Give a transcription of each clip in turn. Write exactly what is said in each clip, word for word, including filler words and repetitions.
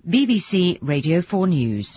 B B C Radio four News.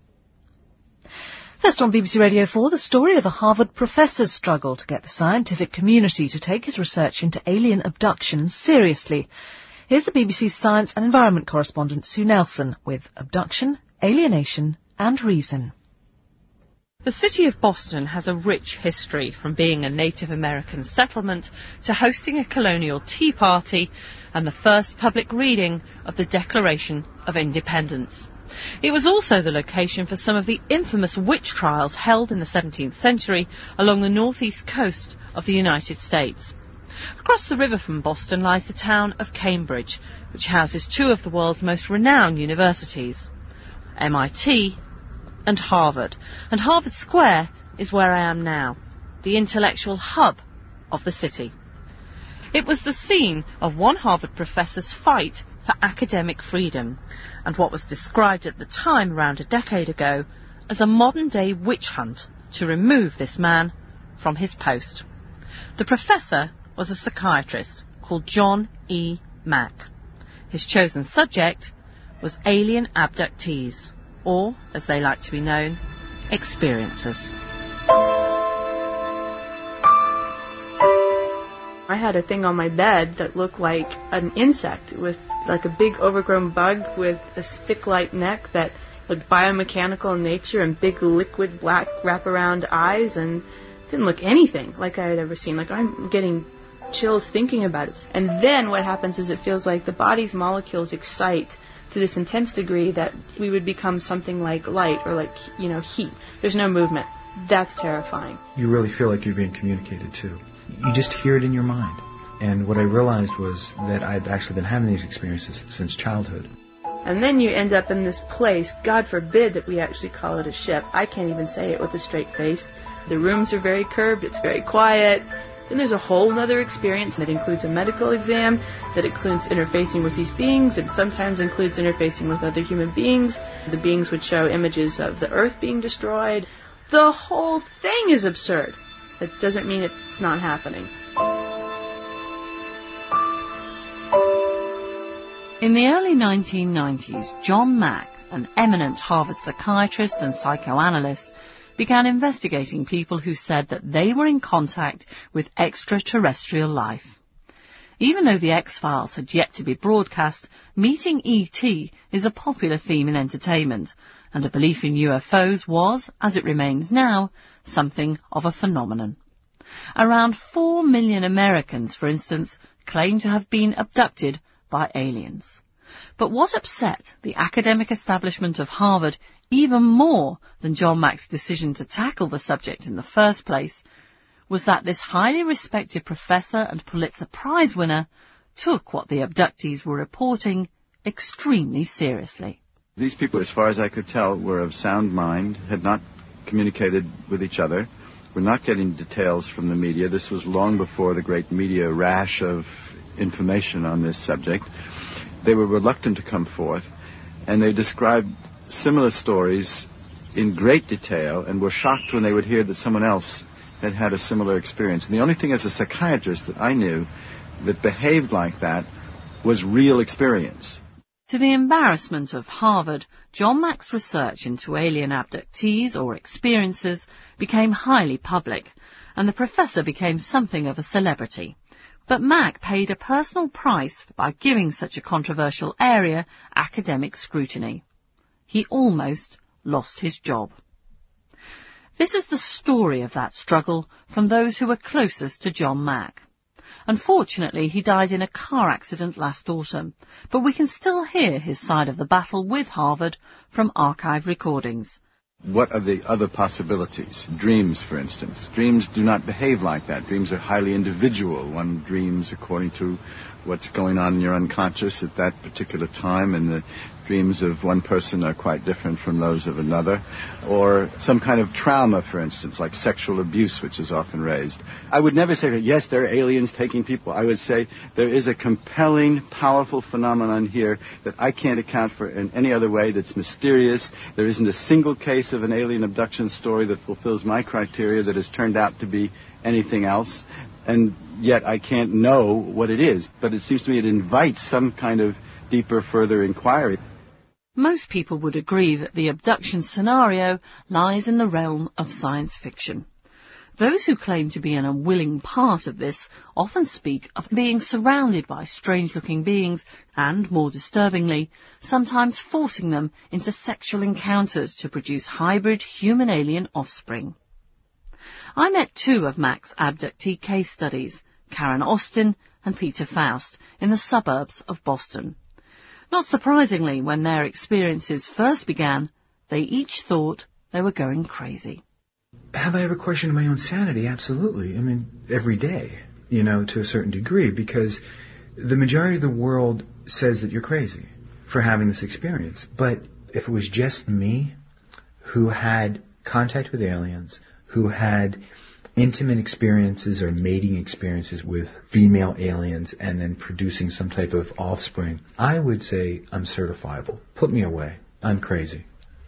First on B B C Radio four, the story of a Harvard professor's struggle to get the scientific community to take his research into alien abductions seriously. Here's the B B C's science and environment correspondent Sue Nelson with Abduction, Alienation and Reason. The city of Boston has a rich history, from being a Native American settlement to hosting a colonial tea party and the first public reading of the Declaration of Independence. It was also the location for some of the infamous witch trials held in the seventeenth century along the northeast coast of the United States. Across the river from Boston lies the town of Cambridge, which houses two of the world's most renowned universities, M I T and Harvard. And Harvard Square is where I am now, the intellectual hub of the city. It was the scene of one Harvard professor's fight for academic freedom, and what was described at the time, around a decade ago, as a modern-day witch hunt to remove this man from his post. The professor was a psychiatrist called John E. Mack. His chosen subject was alien abductees, or, as they like to be known, experiencers. I had a thing on my bed that looked like an insect with like a big overgrown bug with a stick-like neck that looked biomechanical in nature and big liquid black wraparound eyes, and didn't look anything like I had ever seen. Like, I'm getting chills thinking about it. And then what happens is it feels like the body's molecules excite to this intense degree that we would become something like light or like, you know, heat. There's no movement. That's terrifying. You really feel like you're being communicated to. You just hear it in your mind. And what I realized was that I've actually been having these experiences since childhood. And then you end up in this place, God forbid that we actually call it a ship. I can't even say it with a straight face. The rooms are very curved, it's very quiet. Then there's a whole other experience that includes a medical exam, that includes interfacing with these beings, it sometimes includes interfacing with other human beings. The beings would show images of the earth being destroyed. The whole thing is absurd. That doesn't mean it's not happening. In the early nineteen nineties, John Mack, an eminent Harvard psychiatrist and psychoanalyst, began investigating people who said that they were in contact with extraterrestrial life. Even though the X-Files had yet to be broadcast, meeting E T is a popular theme in entertainment, and a belief in U F Os was, as it remains now, something of a phenomenon. Around four million Americans, for instance, claim to have been abducted by aliens. But what upset the academic establishment of Harvard even more than John Mack's decision to tackle the subject in the first place was that this highly respected professor and Pulitzer Prize winner took what the abductees were reporting extremely seriously. These people, as far as I could tell, were of sound mind, had not communicated with each other, were not getting details from the media. This was long before the great media rash of information on this subject. They were reluctant to come forth, and they described similar stories in great detail and were shocked when they would hear that someone else had had a similar experience. And the only thing as a psychiatrist that I knew that behaved like that was real experience. To the embarrassment of Harvard, John Mack's research into alien abductees or experiencers became highly public, and the professor became something of a celebrity. But Mack paid a personal price by giving such a controversial area academic scrutiny. He almost lost his job. This is the story of that struggle from those who were closest to John Mack. Unfortunately, he died in a car accident last autumn, but we can still hear his side of the battle with Harvard from archive recordings. What are the other possibilities? Dreams, for instance. Dreams do not behave like that. Dreams are highly individual. One dreams according to what's going on in your unconscious at that particular time, and the dreams of one person are quite different from those of another. Or some kind of trauma, for instance, like sexual abuse, which is often raised. I would never say that, yes, there are aliens taking people. I would say there is a compelling, powerful phenomenon here that I can't account for in any other way, that's mysterious. There isn't a single case of an alien abduction story that fulfills my criteria that has turned out to be anything else. And yet I can't know what it is. But it seems to me it invites some kind of deeper, further inquiry. Most people would agree that the abduction scenario lies in the realm of science fiction. Those who claim to be an unwilling part of this often speak of being surrounded by strange-looking beings and, more disturbingly, sometimes forcing them into sexual encounters to produce hybrid human-alien offspring. I met two of Mac's abductee case studies, Karen Austin and Peter Faust, in the suburbs of Boston. Not surprisingly, when their experiences first began, they each thought they were going crazy. Have I ever questioned my own sanity? Absolutely. I mean, every day, you know, to a certain degree, because the majority of the world says that you're crazy for having this experience. But if it was just me who had contact with aliens, who had intimate experiences or mating experiences with female aliens and then producing some type of offspring, I would say I'm certifiable. Put me away. I'm crazy.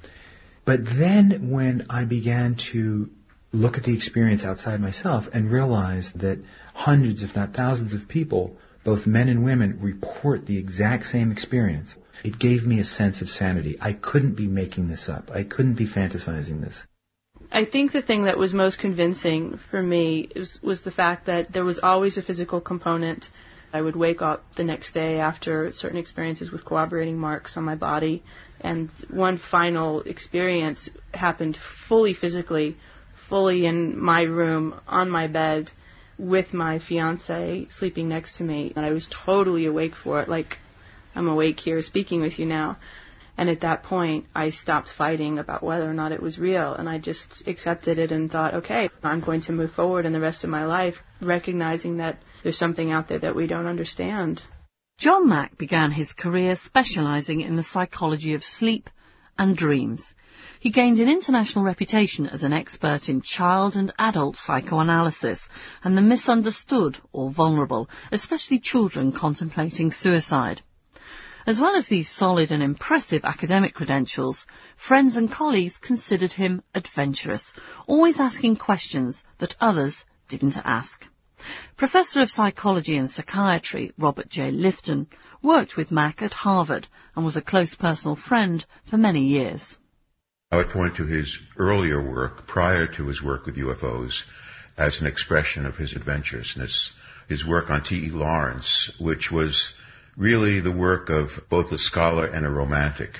But then when I began to look at the experience outside myself and realize that hundreds, if not thousands of people, both men and women, report the exact same experience, it gave me a sense of sanity. I couldn't be making this up. I couldn't be fantasizing this. I think the thing that was most convincing for me was, was the fact that there was always a physical component. I would wake up the next day after certain experiences with corroborating marks on my body, and one final experience happened fully physically, fully in my room, on my bed, with my fiance sleeping next to me, and I was totally awake for it, like I'm awake here speaking with you now. And at that point, I stopped fighting about whether or not it was real, and I just accepted it and thought, okay, I'm going to move forward in the rest of my life, recognizing that there's something out there that we don't understand. John Mack began his career specializing in the psychology of sleep and dreams. He gained an international reputation as an expert in child and adult psychoanalysis and the misunderstood or vulnerable, especially children contemplating suicide. As well as these solid and impressive academic credentials, friends and colleagues considered him adventurous, always asking questions that others didn't ask. Professor of Psychology and Psychiatry Robert J. Lifton worked with Mack at Harvard and was a close personal friend for many years. I would point to his earlier work prior to his work with U F Os as an expression of his adventurousness. His work on T E Lawrence, which was really the work of both a scholar and a romantic.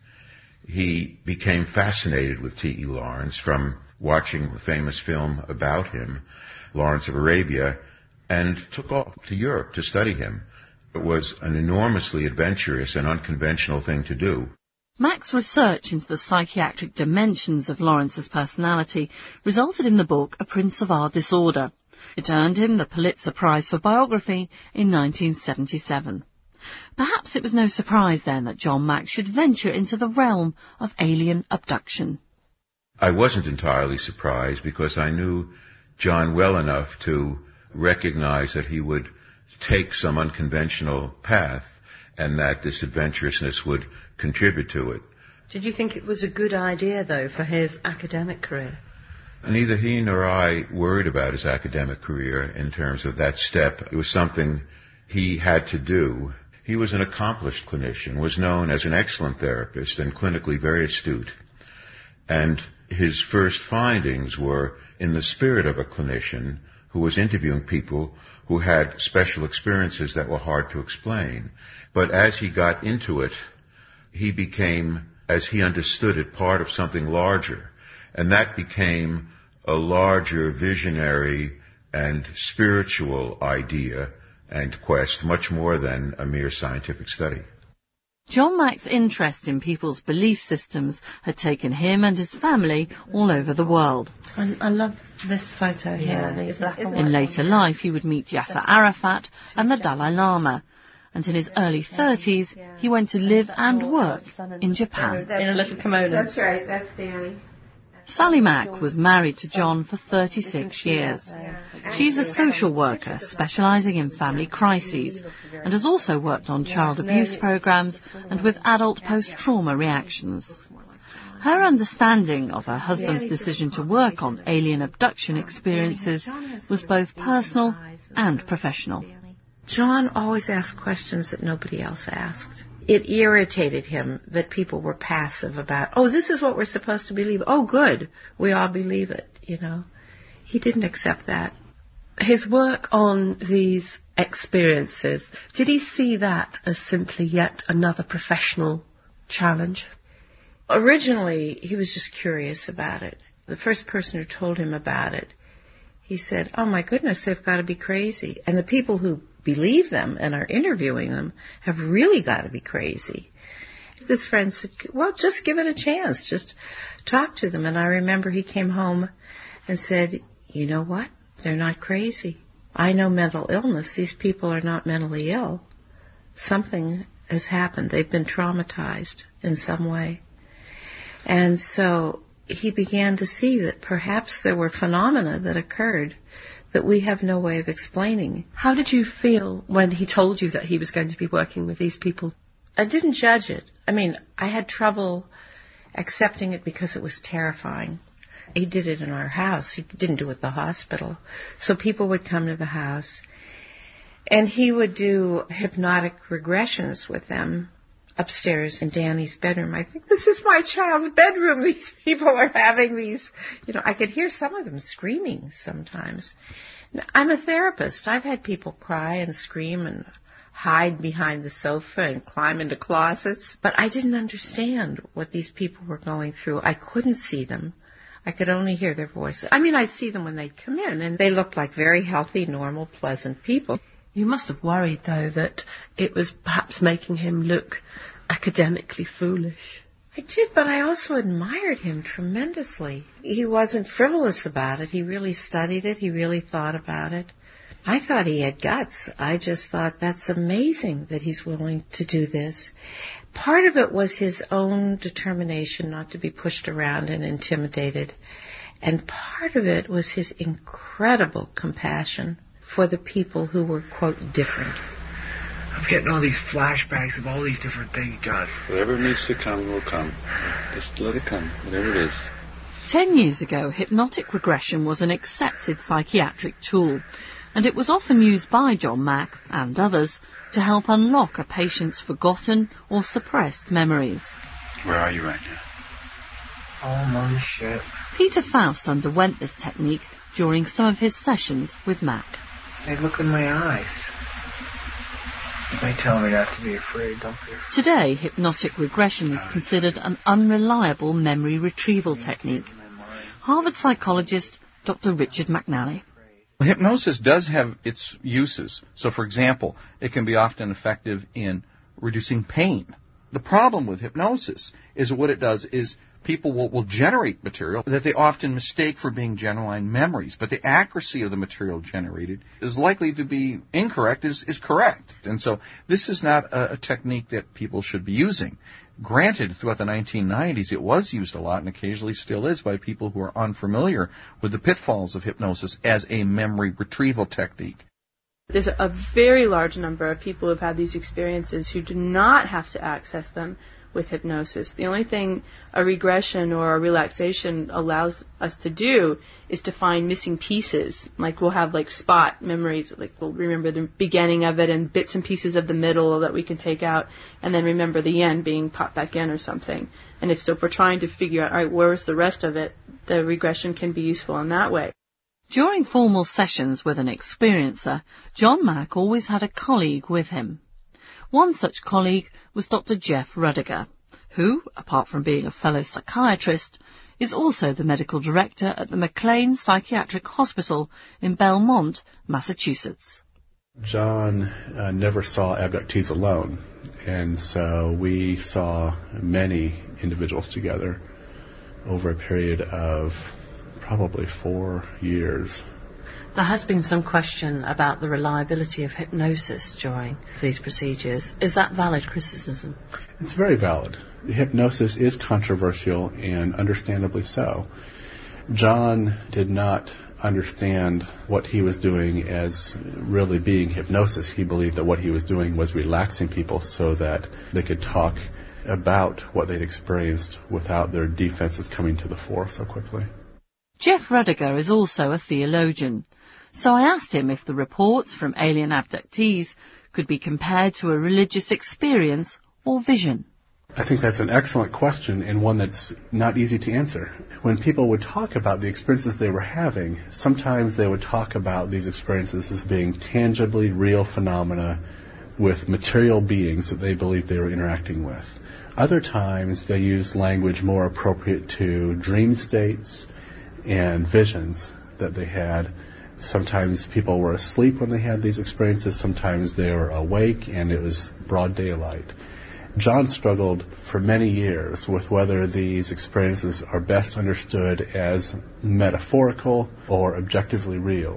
He became fascinated with T E Lawrence from watching the famous film about him, Lawrence of Arabia, and took off to Europe to study him. It was an enormously adventurous and unconventional thing to do. Mack's research into the psychiatric dimensions of Lawrence's personality resulted in the book A Prince of Our Disorder. It earned him the Pulitzer Prize for Biography in nineteen seventy-seven. Perhaps it was no surprise then that John Mack should venture into the realm of alien abduction. I wasn't entirely surprised because I knew John well enough to recognize that he would take some unconventional path and that this adventurousness would contribute to it. Did you think it was a good idea, though, for his academic career? Neither he nor I worried about his academic career in terms of that step. It was something he had to do. He was an accomplished clinician, was known as an excellent therapist and clinically very astute. And his first findings were in the spirit of a clinician who was interviewing people who had special experiences that were hard to explain. But as he got into it, he became, as he understood it, part of something larger. And that became a larger visionary and spiritual idea and quest, much more than a mere scientific study. John Mack's interest in people's belief systems had taken him and his family all over the world. I, I love this photo here. Yeah, isn't, in later life, he would meet Yasser Arafat and the Dalai Lama. And in his early thirties, he went to live and work in Japan. In a little kimono. That's right, that's Danny. Sally Mack was married to John for thirty-six years. She's a social worker specialising in family crises and has also worked on child abuse programmes and with adult post-trauma reactions. Her understanding of her husband's decision to work on alien abduction experiences was both personal and professional. John always asked questions that nobody else asked. It irritated him that people were passive about, oh, this is what we're supposed to believe. Oh, good. We all believe it, you know. He didn't accept that. His work on these experiences, did he see that as simply yet another professional challenge? Originally, he was just curious about it. The first person who told him about it, he said, oh my goodness, they've got to be crazy. And the people who believe them and are interviewing them have really got to be crazy. This friend said, well, just give it a chance. Just talk to them. And I remember he came home and said, you know what? They're not crazy. I know mental illness. These people are not mentally ill. Something has happened. They've been traumatized in some way. And so he began to see that perhaps there were phenomena that occurred that we have no way of explaining. How did you feel when he told you that he was going to be working with these people? I didn't judge it. I mean, I had trouble accepting it because it was terrifying. He did it in our house. He didn't do it at the hospital. So people would come to the house, and he would do hypnotic regressions with them upstairs in Danny's bedroom. I think, this is my child's bedroom. These people are having these, you know, I could hear some of them screaming sometimes. Now, I'm a therapist. I've had people cry and scream and hide behind the sofa and climb into closets. But I didn't understand what these people were going through. I couldn't see them. I could only hear their voices. I mean, I'd see them when they'd come in, and they looked like very healthy, normal, pleasant people. You must have worried, though, that it was perhaps making him look academically foolish. I did, but I also admired him tremendously. He wasn't frivolous about it. He really studied it. He really thought about it. I thought he had guts. I just thought, that's amazing that he's willing to do this. Part of it was his own determination not to be pushed around and intimidated. And part of it was his incredible compassion for the people who were, quote, different. I'm getting all these flashbacks of all these different things, God. Whatever needs to come will come. Just let it come, whatever it is. Ten years ago, hypnotic regression was an accepted psychiatric tool, and it was often used by John Mack and others to help unlock a patient's forgotten or suppressed memories. Where are you right now? Oh, my shit. Peter Faust underwent this technique during some of his sessions with Mack. They look in my eyes. They tell me not to be afraid, don't be afraid. Today, hypnotic regression is considered an unreliable memory retrieval technique. Harvard psychologist Doctor Richard McNally. Hypnosis does have its uses. So, for example, it can be often effective in reducing pain. The problem with hypnosis is what it does is people will, will generate material that they often mistake for being genuine memories, but the accuracy of the material generated is likely to be incorrect, is, is correct. And so this is not a, a technique that people should be using. Granted, throughout the nineteen nineties, it was used a lot and occasionally still is by people who are unfamiliar with the pitfalls of hypnosis as a memory retrieval technique. There's a very large number of people who've had these experiences who do not have to access them with hypnosis. The only thing a regression or a relaxation allows us to do is to find missing pieces. Like we'll have like spot memories, like we'll remember the beginning of it and bits and pieces of the middle that we can take out, and then remember the end being popped back in or something. And if so, if we're trying to figure out, all right, where's the rest of it, the regression can be useful in that way. During formal sessions with an experiencer, John Mack always had a colleague with him. One such colleague was Doctor Jeff Rudiger, who, apart from being a fellow psychiatrist, is also the medical director at the McLean Psychiatric Hospital in Belmont, Massachusetts. John uh, never saw abductees alone, and so we saw many individuals together over a period of probably four years. There has been some question about the reliability of hypnosis during these procedures. Is that valid criticism? It's very valid. Hypnosis is controversial, and understandably so. John did not understand what he was doing as really being hypnosis. He believed that what he was doing was relaxing people so that they could talk about what they'd experienced without their defenses coming to the fore so quickly. Jeff Rudiger is also a theologian, so I asked him if the reports from alien abductees could be compared to a religious experience or vision? I think that's an excellent question and one that's not easy to answer. When people would talk about the experiences they were having, sometimes they would talk about these experiences as being tangibly real phenomena with material beings that they believed they were interacting with. Other times they used language more appropriate to dream states and visions that they had. Sometimes people were asleep when they had these experiences. Sometimes they were awake and it was broad daylight. John struggled for many years with whether these experiences are best understood as metaphorical or objectively real.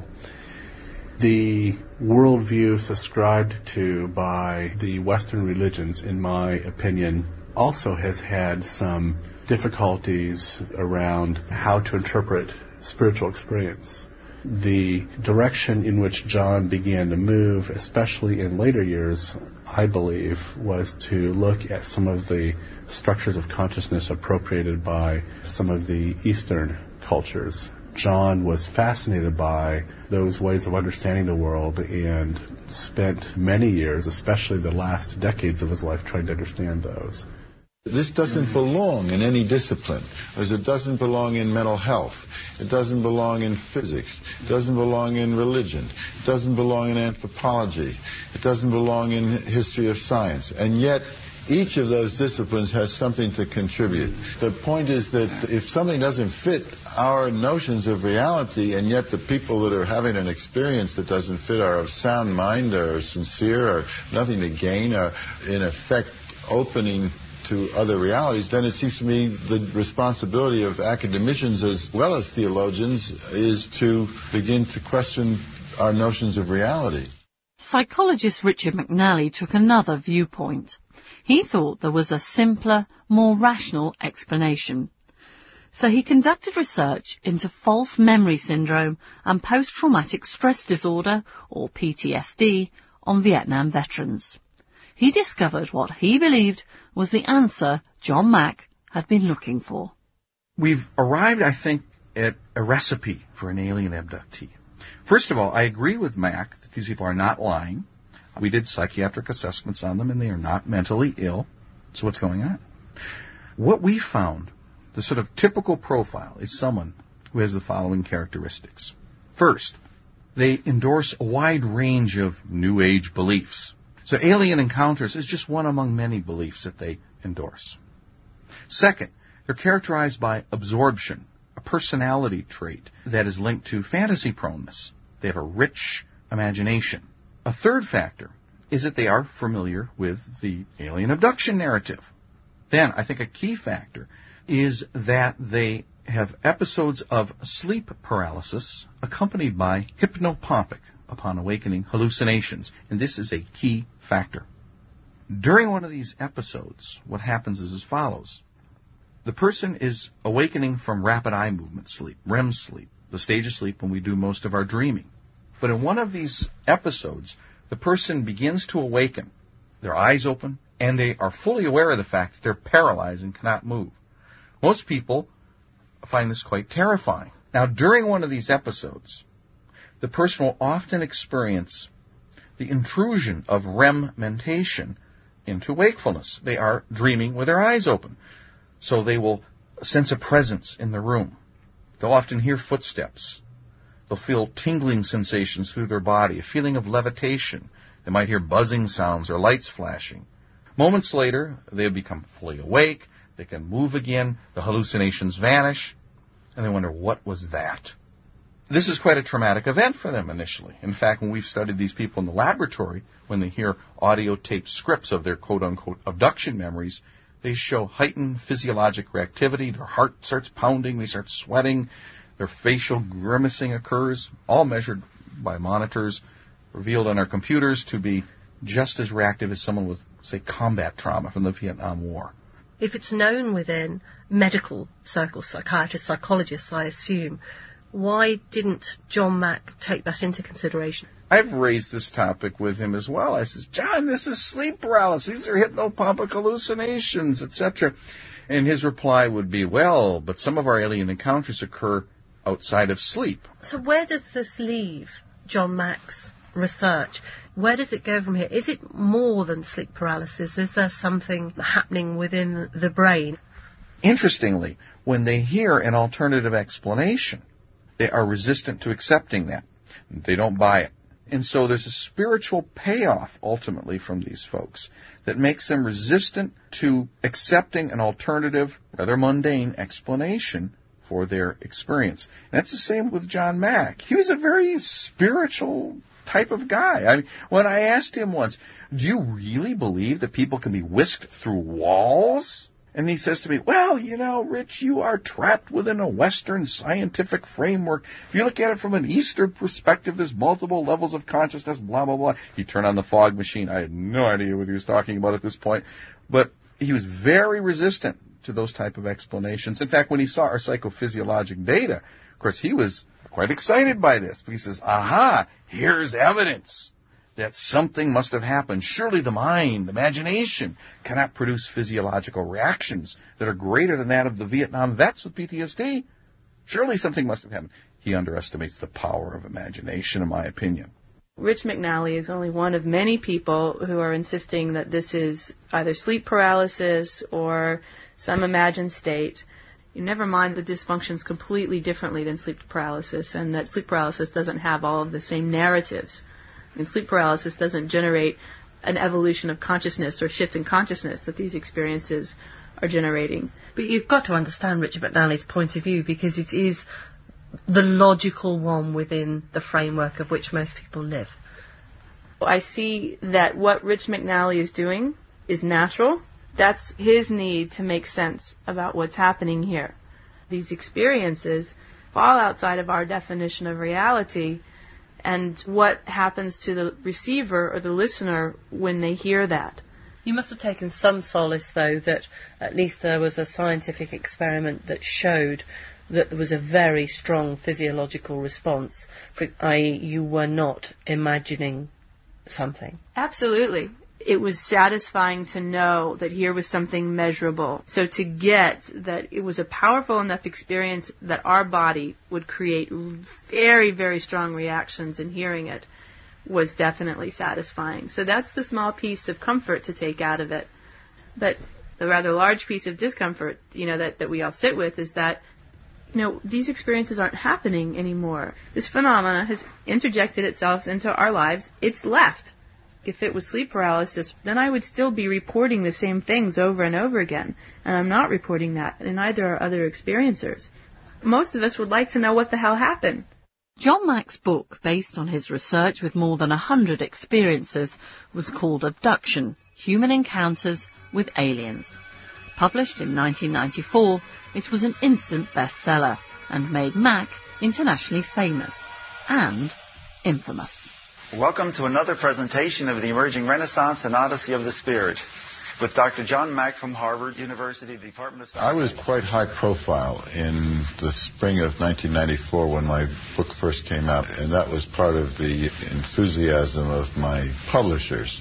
The worldview subscribed to by the Western religions, in my opinion, also has had some difficulties around how to interpret spiritual experience. The direction in which John began to move, especially in later years, I believe, was to look at some of the structures of consciousness appropriated by some of the Eastern cultures. John was fascinated by those ways of understanding the world and spent many years, especially the last decades of his life, trying to understand those. This doesn't belong in any discipline, as it doesn't belong in mental health. It doesn't belong in physics. It doesn't belong in religion. It doesn't belong in anthropology. It doesn't belong in history of science. And yet, each of those disciplines has something to contribute. The point is that if something doesn't fit our notions of reality, and yet the people that are having an experience that doesn't fit are of sound mind, or sincere, or nothing to gain, are in effect opening to other realities, then it seems to me the responsibility of academicians as well as theologians is to begin to question our notions of reality. Psychologist Richard McNally took another viewpoint. He thought there was a simpler, more rational explanation. So he conducted research into false memory syndrome and post-traumatic stress disorder, or P T S D, on Vietnam veterans. He discovered what he believed was the answer John Mack had been looking for. We've arrived, I think, at a recipe for an alien abductee. First of all, I agree with Mack that these people are not lying. We did psychiatric assessments on them, and they are not mentally ill. So what's going on? What we found, the sort of typical profile, is someone who has the following characteristics. First, they endorse a wide range of New Age beliefs. So alien encounters is just one among many beliefs that they endorse. Second, they're characterized by absorption, a personality trait that is linked to fantasy proneness. They have a rich imagination. A third factor is that they are familiar with the alien abduction narrative. Then, I think a key factor is that they have episodes of sleep paralysis accompanied by hypnopompic, upon awakening, hallucinations, and this is a key factor. During one of these episodes, what happens is as follows. The person is awakening from rapid eye movement sleep, R E M sleep, the stage of sleep when we do most of our dreaming. But in one of these episodes, the person begins to awaken, their eyes open, and they are fully aware of the fact that they're paralyzed and cannot move. Most people find this quite terrifying. Now, during one of these episodes, the person will often experience the intrusion of R E M mentation into wakefulness. They are dreaming with their eyes open. So they will sense a presence in the room. They'll often hear footsteps. They'll feel tingling sensations through their body, a feeling of levitation. They might hear buzzing sounds or lights flashing. Moments later, they'll become fully awake. They can move again. The hallucinations vanish. And they wonder, what was that? This is quite a traumatic event for them initially. In fact, when we've studied these people in the laboratory, when they hear audio taped scripts of their quote-unquote abduction memories, they show heightened physiologic reactivity. Their heart starts pounding. They start sweating. Their facial grimacing occurs, all measured by monitors, revealed on our computers to be just as reactive as someone with, say, combat trauma from the Vietnam War. If it's known within medical circles, psychiatrists, psychologists, I assume, why didn't John Mack take that into consideration? I've raised this topic with him as well. I says, John, this is sleep paralysis. These are hypnopompic hallucinations, et cetera. And his reply would be, well, but some of our alien encounters occur outside of sleep. So where does this leave John Mack's research. Where does it go from here? Is it more than sleep paralysis? Is there something happening within the brain? Interestingly, when they hear an alternative explanation, they are resistant to accepting that. They don't buy it. And so there's a spiritual payoff, ultimately, from these folks that makes them resistant to accepting an alternative, rather mundane explanation for their experience. And that's the same with John Mack. He was a very spiritual type of guy. I mean, when I asked him once, do you really believe that people can be whisked through walls? And he says to me, well, you know, Rich, you are trapped within a Western scientific framework. If you look at it from an Eastern perspective, there's multiple levels of consciousness, blah, blah, blah. He turned on the fog machine. I had no idea what he was talking about at this point. But he was very resistant to those type of explanations. In fact, when he saw our psychophysiologic data, of course, he was quite excited by this. He says, aha, here's evidence that something must have happened. Surely the mind, imagination, cannot produce physiological reactions that are greater than that of the Vietnam vets with P T S D. Surely something must have happened. He underestimates the power of imagination, in my opinion. Rich McNally is only one of many people who are insisting that this is either sleep paralysis or some imagined state. You never mind the dysfunctions completely differently than sleep paralysis, and that sleep paralysis doesn't have all of the same narratives. And sleep paralysis doesn't generate an evolution of consciousness or shift in consciousness that these experiences are generating. But you've got to understand Richard McNally's point of view, because it is the logical one within the framework of which most people live. I see that what Rich McNally is doing is natural. That's his need to make sense about what's happening here. These experiences fall outside of our definition of reality, and what happens to the receiver or the listener when they hear that. You must have taken some solace, though, that at least there was a scientific experiment that showed that there was a very strong physiological response, that is you were not imagining something. Absolutely. It was satisfying to know that here was something measurable. So to get that it was a powerful enough experience that our body would create very, very strong reactions in hearing it was definitely satisfying. So that's the small piece of comfort to take out of it. But the rather large piece of discomfort, you know, that, that we all sit with is that, you know, these experiences aren't happening anymore. This phenomena has interjected itself into our lives. It's left. If it was sleep paralysis, then I would still be reporting the same things over and over again. And I'm not reporting that, and neither are other experiencers. Most of us would like to know what the hell happened. John Mack's book, based on his research with more than a hundred experiencers, was called Abduction: Human Encounters with Aliens. Published in nineteen ninety-four, it was an instant bestseller and made Mack internationally famous and infamous. Welcome to another presentation of the Emerging Renaissance and Odyssey of the Spirit with Doctor John Mack from Harvard University, the Department of Science. I was quite high profile in the spring of nineteen ninety-four when my book first came out, and that was part of the enthusiasm of my publishers.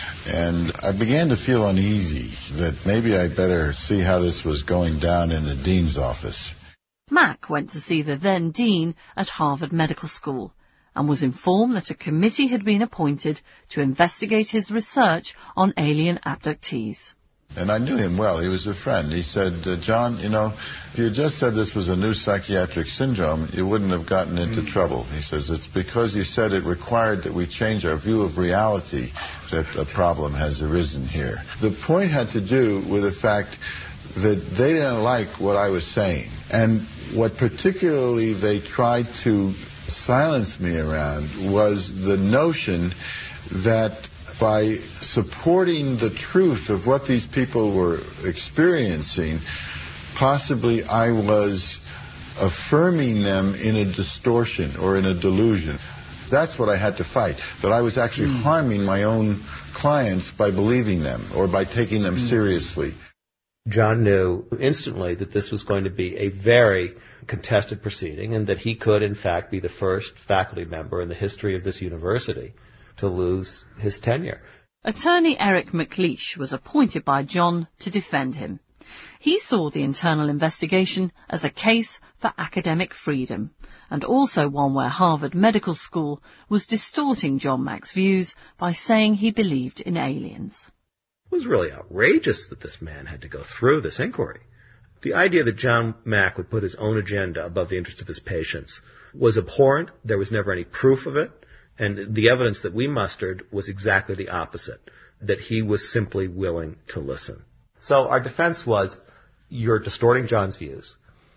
And I began to feel uneasy that maybe I'd better see how this was going down in the dean's office. Mack went to see the then dean at Harvard Medical School and was informed that a committee had been appointed to investigate his research on alien abductees. And I knew him well. He was a friend. He said, uh, John, you know, if you had just said this was a new psychiatric syndrome, you wouldn't have gotten into mm. trouble. He says, it's because you said it required that we change our view of reality that a problem has arisen here. The point had to do with the fact that they didn't like what I was saying. And what particularly they tried to silence me around was the notion that by supporting the truth of what these people were experiencing, possibly I was affirming them in a distortion or in a delusion. That's what I had to fight, that I was actually mm. harming my own clients by believing them or by taking them mm. seriously. John knew instantly that this was going to be a very contested proceeding and that he could, in fact, be the first faculty member in the history of this university to lose his tenure. Attorney Eric McLeish was appointed by John to defend him. He saw the internal investigation as a case for academic freedom, and also one where Harvard Medical School was distorting John Mack's views by saying he believed in aliens. It was really outrageous that this man had to go through this inquiry. The idea that John Mack would put his own agenda above the interests of his patients was abhorrent. There was never any proof of it, and the evidence that we mustered was exactly the opposite, that he was simply willing to listen. So our defense was, you're distorting John's views.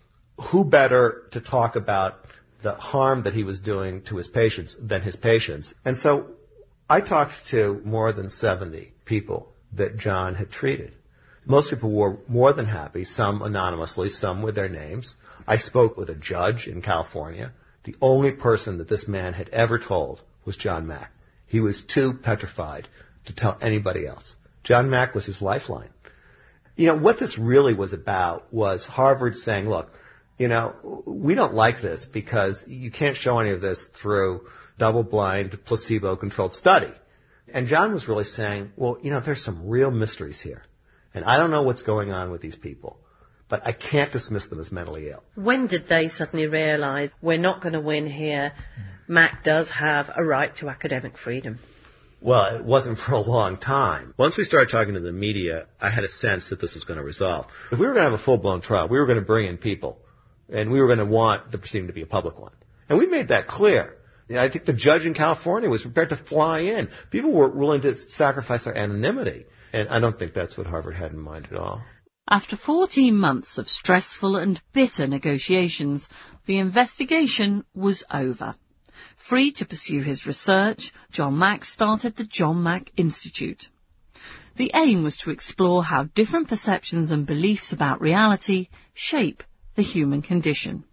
Who better to talk about the harm that he was doing to his patients than his patients? And so I talked to more than seventy people that John had treated. Most people were more than happy, some anonymously, some with their names. I spoke with a judge in California. The only person that this man had ever told was John Mack. He was too petrified to tell anybody else. John Mack was his lifeline. You know, what this really was about was Harvard saying, look, you know, we don't like this because you can't show any of this through double-blind, placebo-controlled study. And John was really saying, well, you know, there's some real mysteries here. And I don't know what's going on with these people, but I can't dismiss them as mentally ill. When did they suddenly realise we're not going to win here? Mack does have a right to academic freedom. Well, it wasn't for a long time. Once we started talking to the media, I had a sense that this was going to resolve. If we were going to have a full-blown trial, we were going to bring in people, and we were going to want the proceeding to be a public one. And we made that clear. You know, I think the judge in California was prepared to fly in. People were willing to sacrifice their anonymity. And I don't think that's what Harvard had in mind at all. After fourteen months of stressful and bitter negotiations, the investigation was over. Free to pursue his research, John Mack started the John Mack Institute. The aim was to explore how different perceptions and beliefs about reality shape the human condition.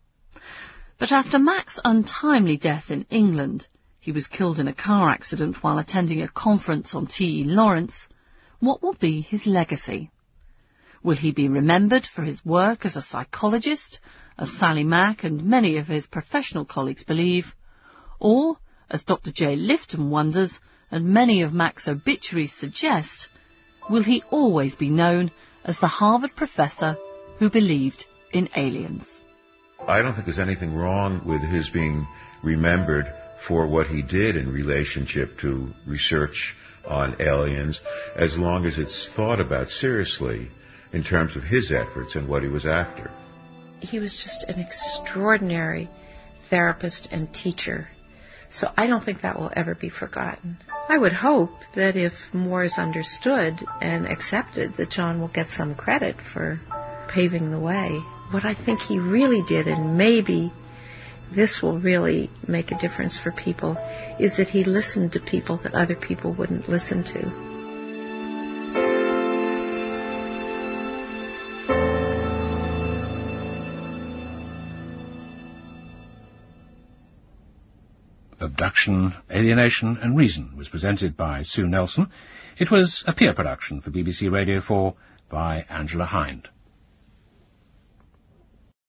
But after Mack's untimely death in England, he was killed in a car accident while attending a conference on T E Lawrence, what will be his legacy? Will he be remembered for his work as a psychologist, as Sally Mack and many of his professional colleagues believe, or, as Doctor J. Lifton wonders, and many of Mack's obituaries suggest, will he always be known as the Harvard professor who believed in aliens? I don't think there's anything wrong with his being remembered for what he did in relationship to research on aliens, as long as it's thought about seriously in terms of his efforts and what he was after. He was just an extraordinary therapist and teacher, so I don't think that will ever be forgotten. I would hope that if more is understood and accepted, that John will get some credit for paving the way. What I think he really did, and maybe this will really make a difference for people, is that he listened to people that other people wouldn't listen to. Abduction, Alienation and Reason was presented by Sue Nelson. It was a peer production for B B C Radio four by Angela Hind.